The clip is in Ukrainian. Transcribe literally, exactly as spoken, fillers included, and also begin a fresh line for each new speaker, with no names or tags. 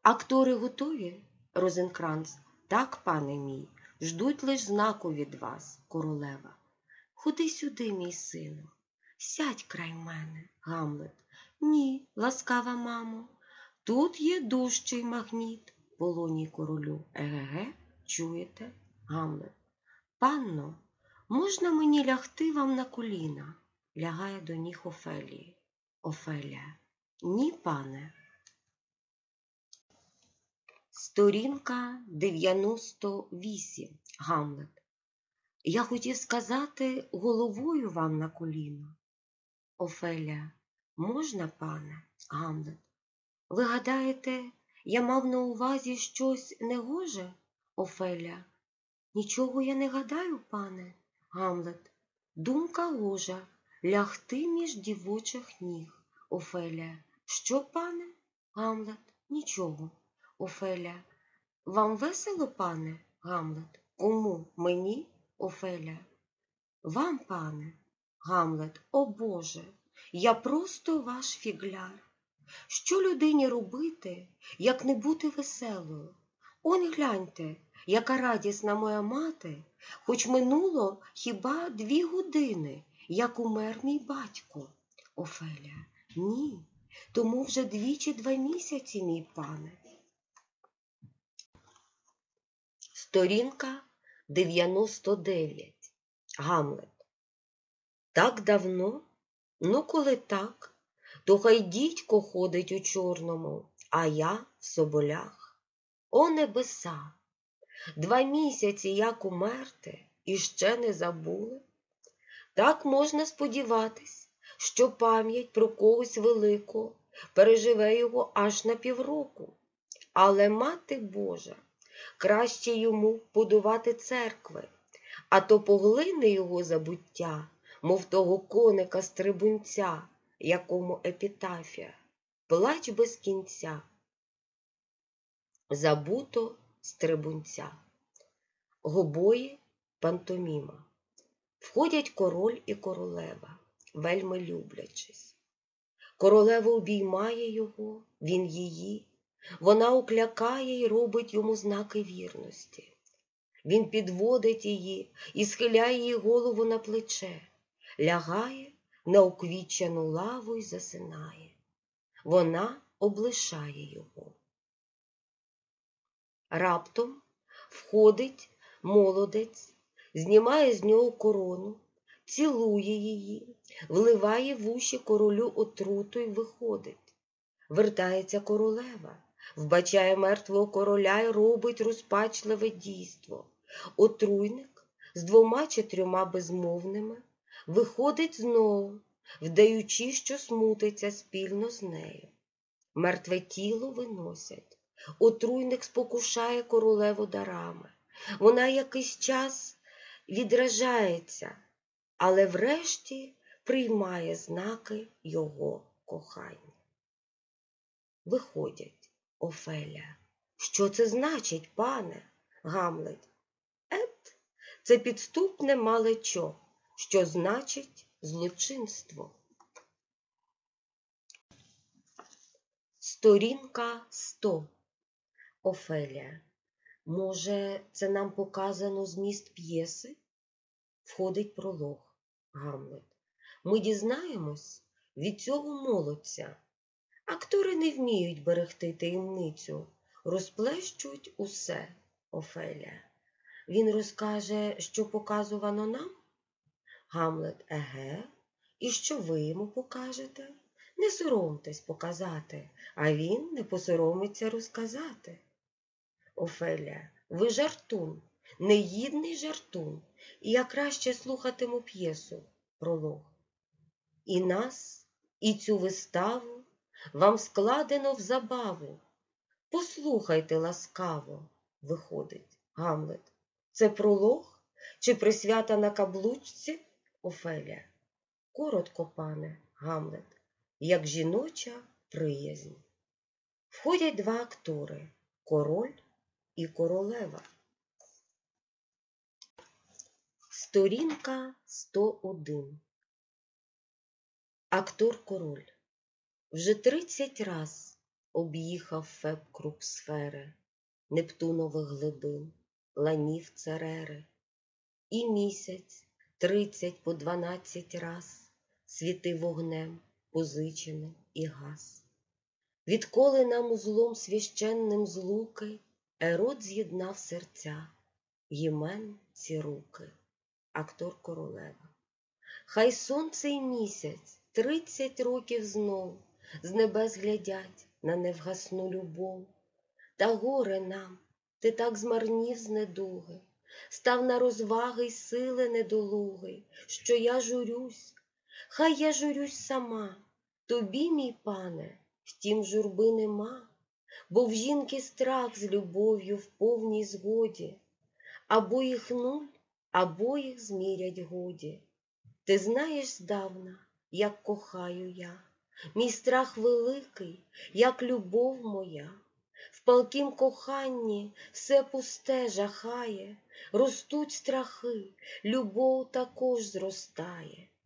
Актори готові, Розенкранц? Так, пане мій, ждуть лиш знаку від вас, королева. Ходи сюди, мій сину, сядь край мене, Гамлет. Ні, ласкава мамо, тут є дужчий магніт, Полоній королю. Еге-ге, чуєте, Гамлет? Панно, можна мені лягти вам на коліна? Лягає до ніг Офелії. Офелія. Ні, пане. Сторінка дев'яносто вісім. Гамлет. Я хотів сказати головою вам на коліна. Офелія. Можна, пане? Гамлет. Ви гадаєте, я мав на увазі щось негоже? Офелія. Нічого я не гадаю, пане. Гамлет. Думка гожа. Лягти між дівочих ніг. Офелія. Що, пане? Гамлет. Нічого. Офелія. Вам весело, пане? Гамлет. Кому? Мені? Офелія. Вам, пане? Гамлет. О Боже, я просто ваш фігляр. Що людині робити, як не бути веселою? Он гляньте, яка радісна моя мати, хоч минуло хіба дві години, як умер мій батько. Офелія. Ні, тому вже двічі два місяці, мій пане. Сторінка дев'яносто дев'ять. Гамлет. Так давно? Ну, коли так, то хай дідько ходить у чорному, а я в соболях. О небеса! Два місяці як умерти і ще не забули? Так можна сподіватись, що пам'ять про когось великого переживе його аж на півроку. Але, Мати Божа, краще йому будувати церкви, а то поглине його забуття, мов того коника-стрибунця, якому епітафія, плач без кінця. Забуто стрибунця. Гобої пантоміма. Входять король і королева, вельми люблячись. Королева обіймає його, він її. Вона уклякає й робить йому знаки вірності. Він підводить її і схиляє її голову на плече, лягає на уквітчану лаву й засинає. Вона облишає його. Раптом входить молодець, знімає з нього корону, цілує її, вливає в уші королю отруту й виходить. Вертається королева, вбачає мертвого короля й робить розпачливе дійство. Отруйник з двома чи трьома безмовними виходить знову, вдаючи, що смутиться спільно з нею. Мертве тіло виносять. Отруйник спокушає королеву дарами. Вона якийсь час відражається, але врешті приймає знаки його кохання. Виходять. Офелія. Що це значить, пане? Гамлет. Ет, це підступне малечо, що значить злочинство. Сторінка сто. Офелія. Може, це нам показано зміст п'єси? Входить пролог. Гамлет. Ми дізнаємось від цього молодця. Актори не вміють берегти таємницю, розплещуть усе. Офелія. Він розкаже, що показувано нам? Гамлет. Еге. І що ви йому покажете? Не соромтесь показати, а він не посоромиться розказати. Офелія. Ви жартун, негідний жартун, і я краще слухатиму п'єсу. Пролог. І нас, і цю виставу вам складено в забаву. Послухайте ласкаво. Виходить. Гамлет. Це пролог? Чи присвята на каблучці? Офелія. Коротко, пане. Гамлет. Як жіноча приязнь. Входять два актори. Король і королева. Сторінка сто один. Актор король. Вже тридцять раз об'їхав Феб круг сфери, Нептунових глибин, ланів Церери. І місяць тридцять по дванадцять раз світив вогнем позиченим і гас. Відколи нам узлом священним злуки Ерот з'єднав серця, Ємен ці руки. Актор Королева. Хай сонце й місяць тридцять років знов з небес глядять на невгасну любов. Та горе нам, ти так змарнів з недуги, став на розваги й сили недолуги, що я журюсь, хай я журюсь сама, тобі, мій пане, втім журби нема, бо в жінки страх з любов'ю в повній згоді, або їх нуль, або їх змірять годі. Ти знаєш здавна, як кохаю я, мій страх великий, як любов моя. В палкім коханні все пусте жахає, ростуть страхи, любов також зростає.